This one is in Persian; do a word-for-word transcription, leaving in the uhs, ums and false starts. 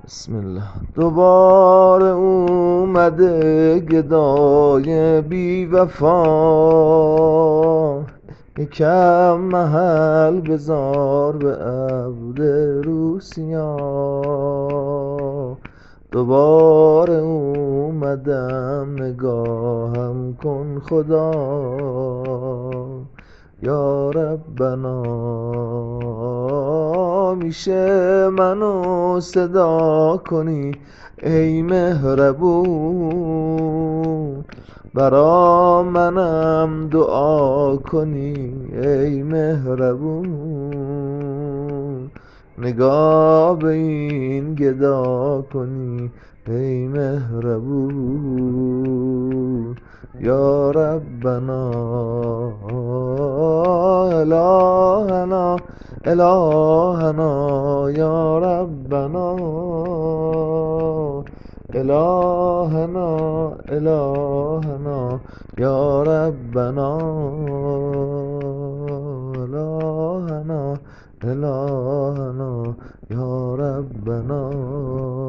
بسم الله. دوباره اومده گدای بی وفا، یکم محل بزار به عبد روسیا. دوباره اومدم نگاهم کن خدا، یا ربنا. میشه منو صدا کنی ای مهربون، برا منم دعا کنی ای مهربون. نگاه به این گدا کنی ای مهربون، یا ربنا. الهنا الهنا یا ربنا، الهنا الهنا یا ربنا، الهنا الهنا یا ربنا.